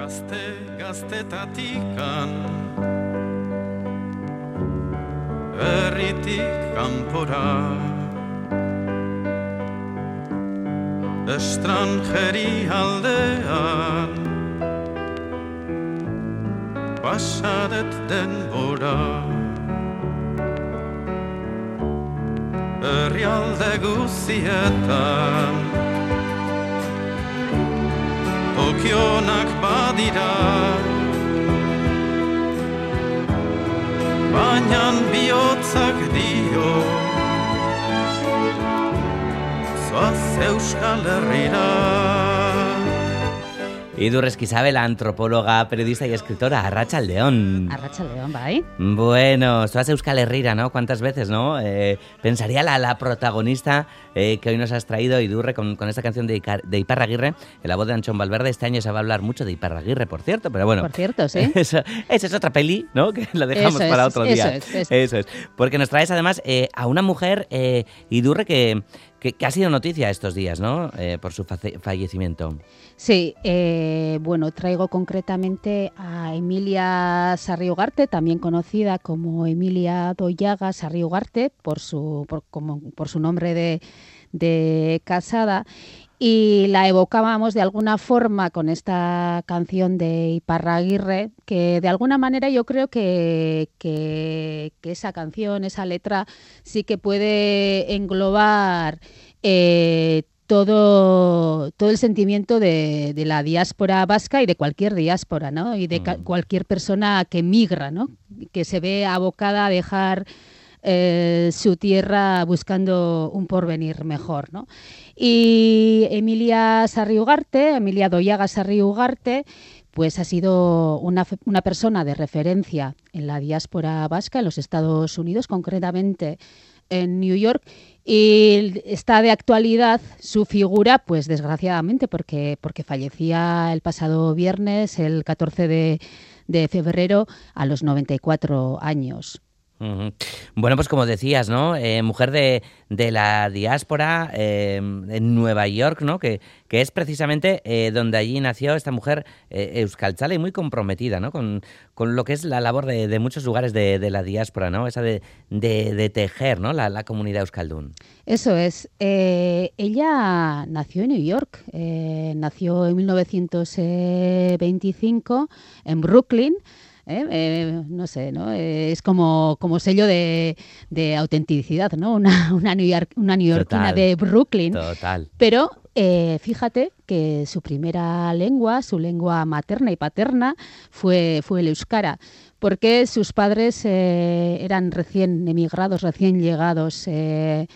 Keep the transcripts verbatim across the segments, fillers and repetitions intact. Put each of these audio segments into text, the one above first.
Gazte, gaztetatikan herritik kanpora estrangeri aldean pasadet denbora herrialde guzietan okionak badira baina bihotzak dio zoaz Euskal Herrira. Idurre Esquizabel, antropóloga, periodista y escritora. Arratsaldeon. Arratsaldeon, bai. Bueno, zoaz Euskal Herrira, ¿no? ¿Cuántas veces, no? Eh, pensaría la, la protagonista eh, que hoy nos has traído, Idurre, con, con esta canción de, Icar, de Iparraguirre, en la voz de Anchón Valverde. Este año se va a hablar mucho de Iparraguirre, por cierto, pero bueno. Por cierto, sí. Eso, esa es otra peli, ¿no? Que la dejamos eso para es, otro día. Eso es, eso. eso es. Porque nos traes además eh, a una mujer, eh, Idurre, que, que, que ha sido noticia estos días, ¿no? Eh, por su face, fallecimiento. Sí, eh, bueno, traigo concretamente a Emilia Sarri Ugarte, también conocida como Emilia Doyaga Sarri Ugarte, por su, por, como, por su nombre de, de casada, y la evocábamos de alguna forma con esta canción de Iparraguirre, que de alguna manera yo creo que, que, que esa canción, esa letra, sí que puede englobar eh, todo, todo el sentimiento de, de la diáspora vasca y de cualquier diáspora, ¿no? Y de ca- cualquier persona que migra, ¿no? Que se ve abocada a dejar eh, su tierra buscando un porvenir mejor, ¿no? Y Emilia Sarri Ugarte, Emilia Doyaga Sarri Ugarte, pues ha sido una, una persona de referencia en la diáspora vasca, en los Estados Unidos, concretamente en New York, y está de actualidad su figura, pues desgraciadamente, porque, porque fallecía el pasado viernes, el catorce de, de febrero, a los noventa y cuatro años. Uh-huh. Bueno, pues como decías, ¿no? Eh, mujer de, de la diáspora eh, en Nueva York, ¿no? Que, que es precisamente eh, donde allí nació esta mujer eh, euskaltzale y muy comprometida, ¿no? Con, con lo que es la labor de, de muchos lugares de, de la diáspora, ¿no? Esa de, de, de tejer, ¿no? La, la comunidad euskaldun. Eso es. Eh, ella nació en New York, eh, nació en mil novecientos veinticinco en Brooklyn. Eh, eh, no sé, ¿no? Eh, es como, como sello de, de autenticidad, ¿no? Una, una, New York, una neoyorquina de Brooklyn. Total. Pero eh, fíjate que su primera lengua, su lengua materna y paterna, fue, fue el euskara, porque sus padres eh, eran recién emigrados, recién llegados eh,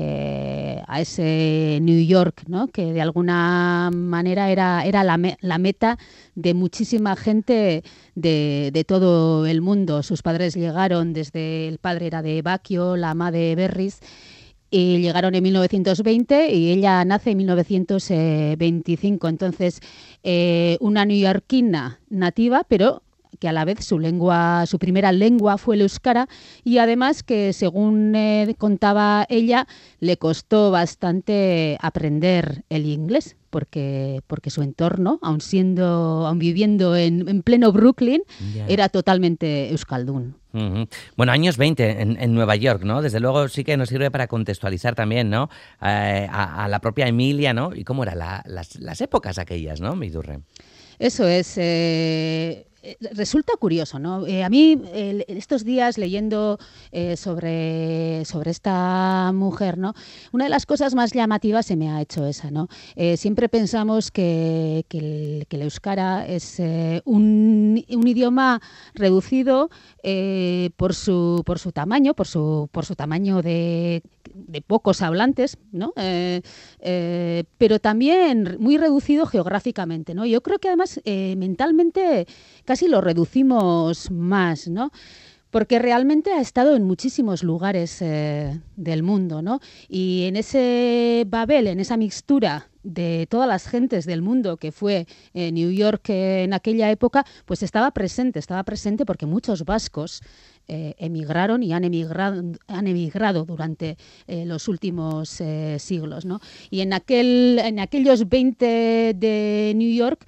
eh, a ese New York, ¿no? Que de alguna manera era, era la, me, la meta de muchísima gente de, de todo el mundo. Sus padres llegaron desde, el padre era de Baquio, la ama de Berriz, y llegaron en mil novecientos veinte y ella nace en mil novecientos veinticinco. Entonces, eh, una neoyorquina nativa, pero que a la vez su lengua, su primera lengua fue el euskara, y además que, según eh, contaba ella, le costó bastante aprender el inglés, porque, porque su entorno, aun siendo, aun viviendo en, en pleno Brooklyn, yeah. era totalmente euskaldun. Uh-huh. Bueno, años veinte en, en Nueva York, ¿no? Desde luego sí que nos sirve para contextualizar también, ¿no? Eh, a, a la propia Emilia, ¿no? Y cómo eran la, las, las épocas aquellas, ¿no, Idurre? Eso es. Eh... Resulta curioso, ¿no? Eh, a mí, eh, estos días, leyendo eh, sobre, sobre esta mujer, ¿no? Una de las cosas más llamativas se me ha hecho esa, ¿no? Eh, siempre pensamos que, que, el, que el euskara es eh, un, un idioma reducido eh, por su por su tamaño, por su por su tamaño de, de pocos hablantes, ¿no? Eh, eh, pero también muy reducido geográficamente, ¿no? Yo creo que además eh, mentalmente casi lo reducimos más, ¿no? Porque realmente ha estado en muchísimos lugares eh, del mundo, ¿no? Y en ese Babel, en esa mixtura de todas las gentes del mundo que fue eh, New York eh, en aquella época, pues estaba presente, estaba presente porque muchos vascos eh, emigraron y han emigrado, han emigrado durante eh, los últimos eh, siglos, ¿no? Y en, aquel, en aquellos veinte de New York,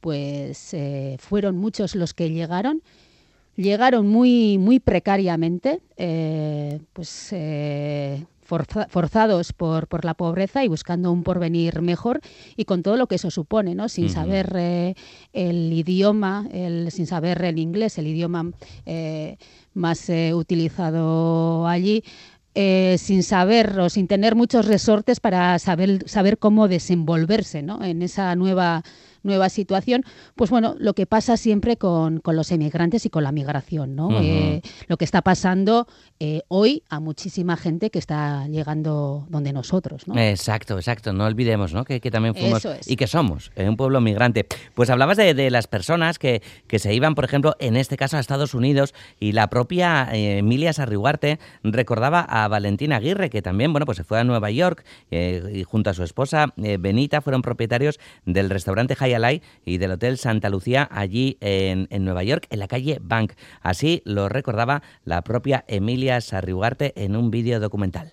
pues eh, fueron muchos los que llegaron. Llegaron muy, muy precariamente, eh, pues eh, forza, forzados por, por la pobreza y buscando un porvenir mejor, y con todo lo que eso supone, ¿no? Sin uh-huh. saber eh, el idioma, el, sin saber el inglés, el idioma eh, más eh, utilizado allí. Eh, sin saber o sin tener muchos resortes para saber, saber cómo desenvolverse, ¿no? En esa nueva nueva situación, pues bueno, lo que pasa siempre con, con los emigrantes y con la migración, ¿no? Uh-huh. Eh, lo que está pasando eh, hoy a muchísima gente que está llegando donde nosotros, ¿no? Exacto, exacto. No olvidemos, ¿no? Que, que también fuimos es. y que somos eh, un pueblo migrante. Pues hablabas de, de las personas que, que se iban, por ejemplo, en este caso a Estados Unidos, y la propia eh, Emilia Sarriugarte recordaba a Valentina Aguirre, que también, bueno, pues se fue a Nueva York eh, y junto a su esposa eh, Benita fueron propietarios del restaurante High Alay y del Hotel Santa Lucía allí en, en Nueva York, en la calle Bank. Así lo recordaba la propia Emilia Sarriugarte en un vídeo documental.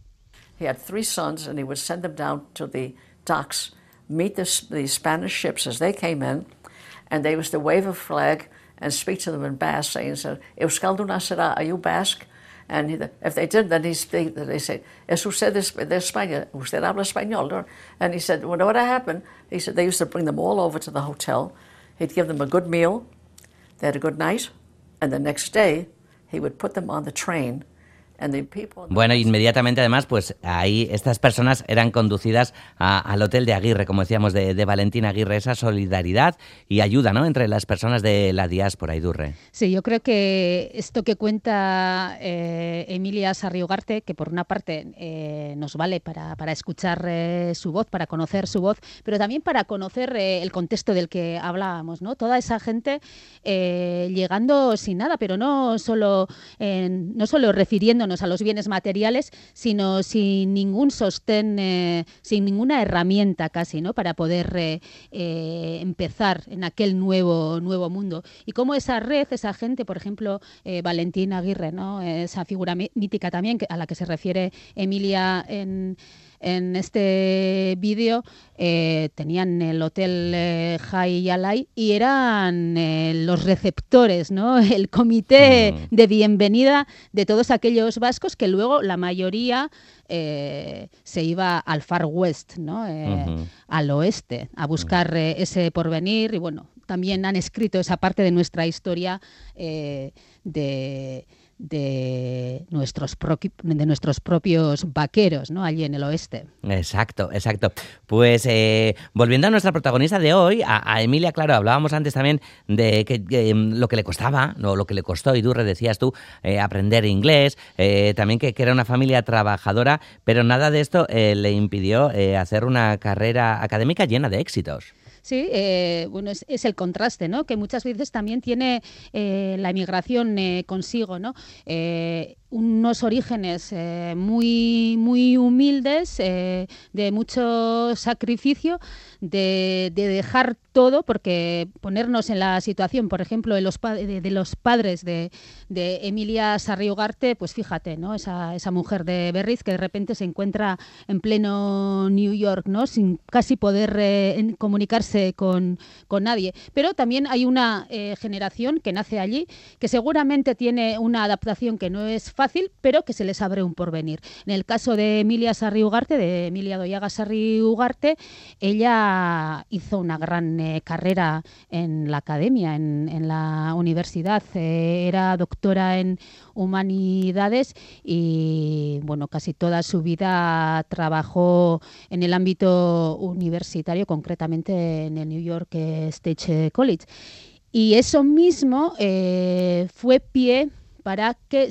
He had three sons and he would send them down to the docks, meet the, the Spanish ships as they came in, and they was to wave a flag and speak to them in Basque, saying, Euskalduna será, are you Basque? And he, if they did, then he speak, they say, ¿es usted de, de España? ¿Usted habla español? No? And he said, well, what happened? He said they used to bring them all over to the hotel. He'd give them a good meal. They had a good night. And the next day, he would put them on the train. And the people... Bueno, inmediatamente además, pues ahí estas personas eran conducidas a, al Hotel de Aguirre, como decíamos, de, de Valentina Aguirre, esa solidaridad y ayuda, ¿no?, entre las personas de la diáspora, Idurre. Sí, yo creo que esto que cuenta eh, Emilia Sarriugarte, que por una parte eh, nos vale para, para escuchar eh, su voz, para conocer su voz, pero también para conocer eh, el contexto del que hablábamos, ¿no? Toda esa gente eh, llegando sin nada, pero no solo, eh, no solo refiriendo a los bienes materiales, sino sin ningún sostén, eh, sin ninguna herramienta casi, ¿no?, para poder eh, eh, empezar en aquel nuevo nuevo mundo. Y cómo esa red, esa gente, por ejemplo, eh, Valentina Aguirre, ¿no?, esa figura mítica también que, a la que se refiere Emilia en En este vídeo, eh, tenían el hotel eh, High Alay y eran eh, los receptores, ¿no?, el comité mm. de bienvenida de todos aquellos vascos que luego la mayoría eh, se iba al Far West, ¿no?, eh, uh-huh. al oeste, a buscar eh, ese porvenir. Y bueno, también han escrito esa parte de nuestra historia eh, de... de nuestros pro- de nuestros propios vaqueros, ¿no?, allí en el oeste. Exacto, exacto. Pues eh, volviendo a nuestra protagonista de hoy, a, a Emilia, claro, hablábamos antes también de que, que lo que le costaba, no, lo que le costó, Idurre, decías tú, eh, aprender inglés, eh, también que, que era una familia trabajadora, pero nada de esto eh, le impidió eh, hacer una carrera académica llena de éxitos. Sí, eh, bueno, es, es el contraste, ¿no?, que muchas veces también tiene eh, la emigración eh, consigo, ¿no? Eh, unos orígenes eh, muy, muy humildes, eh, de mucho sacrificio, de, de dejar todo, porque ponernos en la situación, por ejemplo, de los, pa- de, de los padres de, de Emilia Sarriugarte, pues fíjate, ¿no?, esa, esa mujer de Berriz que de repente se encuentra en pleno New York, ¿no?, sin casi poder eh, comunicarse con, con nadie. Pero también hay una eh, generación que nace allí, que seguramente tiene una adaptación que no es fácil, pero que se les abre un porvenir. En el caso de Emilia Sarriugarte, de Emilia Doyaga Sarriugarte, ella hizo una gran eh, carrera en la academia, en, en la universidad. Eh, era doctora en humanidades y, bueno, casi toda su vida trabajó en el ámbito universitario, concretamente en el New York State College. Y eso mismo eh, fue pie para que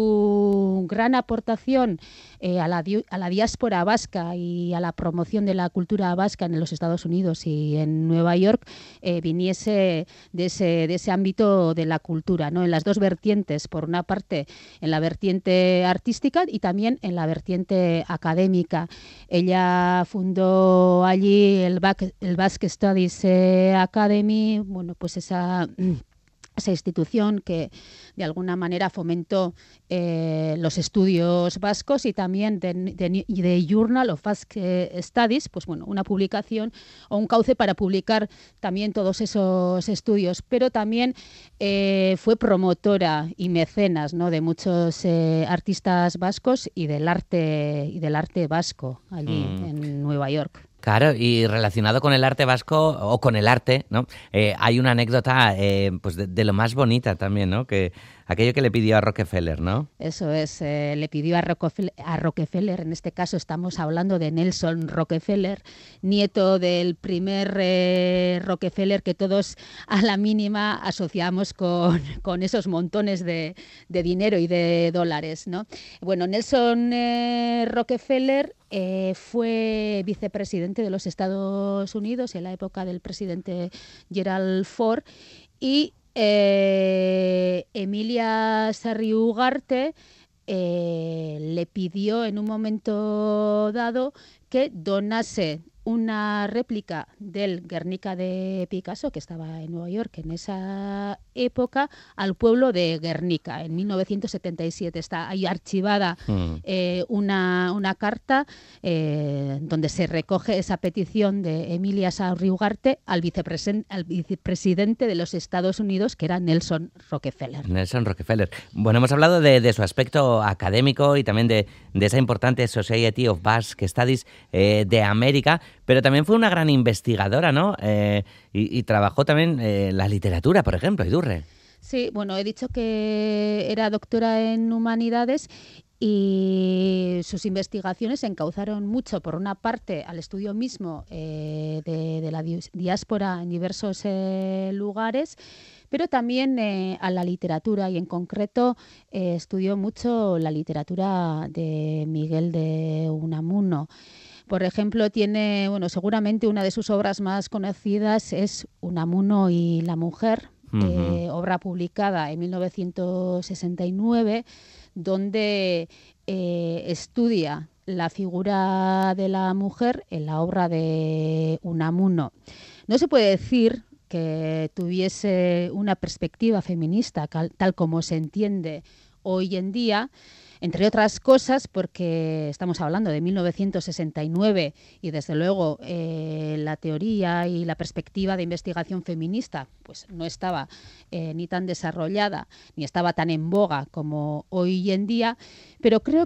su gran aportación eh, a, la di- a la diáspora vasca y a la promoción de la cultura vasca en los Estados Unidos y en Nueva York eh, viniese de ese, de ese ámbito de la cultura, ¿no?, en las dos vertientes, por una parte en la vertiente artística y también en la vertiente académica. Ella fundó allí el, Bac- el Basque Studies eh, Academy, bueno, pues esa... esa institución que de alguna manera fomentó eh, los estudios vascos y también de, de, de Journal of Basque Studies, pues bueno, una publicación o un cauce para publicar también todos esos estudios, pero también eh, fue promotora y mecenas, ¿no?, de muchos eh, artistas vascos y del arte y del arte vasco allí mm. en Nueva York. Claro, y relacionado con el arte vasco, o con el arte, ¿no? Eh, hay una anécdota eh, pues de, de lo más bonita también, ¿no? Que aquello que le pidió a Rockefeller, ¿no? Eso es, eh, le pidió a Rockefeller, a Rockefeller, en este caso estamos hablando de Nelson Rockefeller, nieto del primer eh, Rockefeller que todos a la mínima asociamos con, con esos montones de, de dinero y de dólares, ¿no? Bueno, Nelson eh, Rockefeller eh, fue vicepresidente de los Estados Unidos en la época del presidente Gerald Ford y Eh, Emilia Sarri Ugarte eh, le pidió en un momento dado que donase una réplica del Guernica de Picasso, que estaba en Nueva York en esa época, al pueblo de Guernica. En mil novecientos setenta y siete está ahí archivada mm. eh, una, una carta eh, donde se recoge esa petición de Emilia Sarri Ugarte al, vicepresen- al vicepresidente de los Estados Unidos, que era Nelson Rockefeller. Nelson Rockefeller. Bueno, hemos hablado de, de su aspecto académico y también de, de esa importante Society of Basque Studies eh, de América, pero también fue una gran investigadora, ¿no? Eh, y, y trabajó también eh, la literatura, por ejemplo, Idurre. Sí, bueno, he dicho que era doctora en humanidades y sus investigaciones se encauzaron mucho, por una parte, al estudio mismo eh, de, de la diáspora en diversos eh, lugares, pero también eh, a la literatura, y en concreto eh, estudió mucho la literatura de Miguel de Unamuno. Por ejemplo, tiene, bueno, seguramente una de sus obras más conocidas es Unamuno y la mujer, uh-huh. eh, obra publicada en mil novecientos sesenta y nueve, donde eh, estudia la figura de la mujer en la obra de Unamuno. No se puede decir que tuviese una perspectiva feminista tal como se entiende hoy en día, entre otras cosas porque estamos hablando de mil novecientos sesenta y nueve y desde luego eh, la teoría y la perspectiva de investigación feminista pues no estaba eh, ni tan desarrollada ni estaba tan en boga como hoy en día, pero creo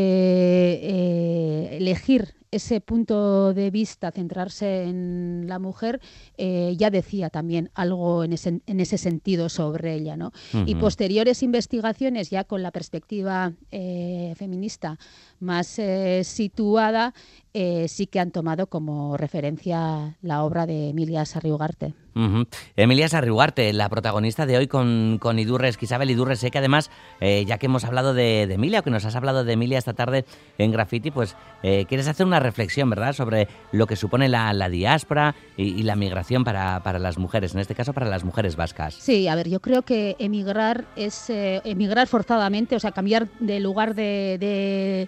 que eh, elegir ese punto de vista, centrarse en la mujer, eh, ya decía también algo en ese, en ese sentido sobre ella, ¿no? Uh-huh. Y posteriores investigaciones, ya con la perspectiva eh, feminista más eh, situada, eh, sí que han tomado como referencia la obra de Emilia Sarri Ugarte. Uh-huh. Emilia Sarri Ugarte, la protagonista de hoy con, con Idurre Esquizabel. Idurre, sé que además, eh, ya que hemos hablado de, de Emilia, o que nos has hablado de Emilia esta tarde en Graffiti, pues eh, quieres hacer una reflexión, ¿verdad?, sobre lo que supone la, la diáspora y, y la migración para, para las mujeres, en este caso para las mujeres vascas. Sí, a ver, yo creo que emigrar es eh, emigrar forzadamente, o sea, cambiar de lugar de... de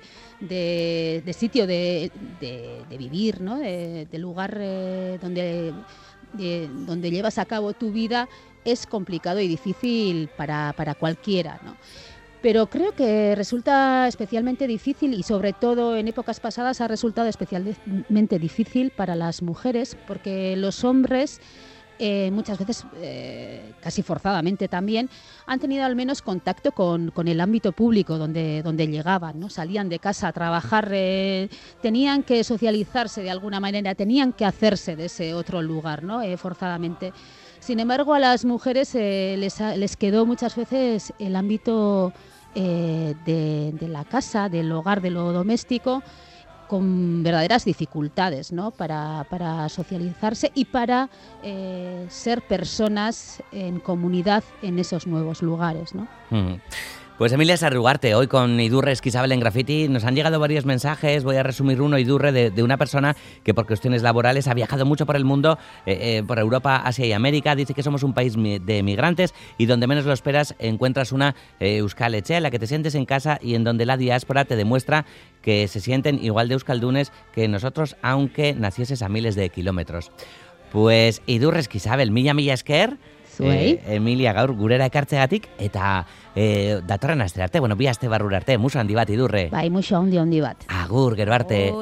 De, de sitio de, de, de vivir, ¿no? De, de lugar eh, donde, de, donde llevas a cabo tu vida, es complicado y difícil para, para cualquiera, ¿no? Pero creo que resulta especialmente difícil, y sobre todo en épocas pasadas ha resultado especialmente difícil para las mujeres, porque los hombres Eh, muchas veces, eh, casi forzadamente también, han tenido al menos contacto con, con el ámbito público donde, donde llegaban, ¿no? Salían de casa a trabajar, eh, tenían que socializarse de alguna manera, tenían que hacerse de ese otro lugar, ¿no? eh, forzadamente. Sin embargo, a las mujeres eh, les, les quedó muchas veces el ámbito eh, de, de la casa, del hogar, de lo doméstico, con verdaderas dificultades, ¿no? para, para socializarse y para eh, ser personas en comunidad en esos nuevos lugares, ¿no? Mm. Pues Emilia Sarri Ugarte, hoy con Idurre Esquizabel en Graffiti, nos han llegado varios mensajes. Voy a resumir uno, Idurre, de, de una persona que por cuestiones laborales ha viajado mucho por el mundo, eh, eh, por Europa, Asia y América. Dice que somos un país de migrantes y donde menos lo esperas encuentras una eh, Euskal Etxe en la que te sientes en casa y en donde la diáspora te demuestra que se sienten igual de euskaldunes que nosotros, aunque nacieses a miles de kilómetros. Pues Idurre Esquizabel, mila mila esker. Zuei. E, Emilia gaur gurera ekartzegatik eta e, datorren aste arte, bueno, bi aste barrura arte, musu handi bat idurre. Bai, musu handi handi bat. Agur, gero arte. Agur.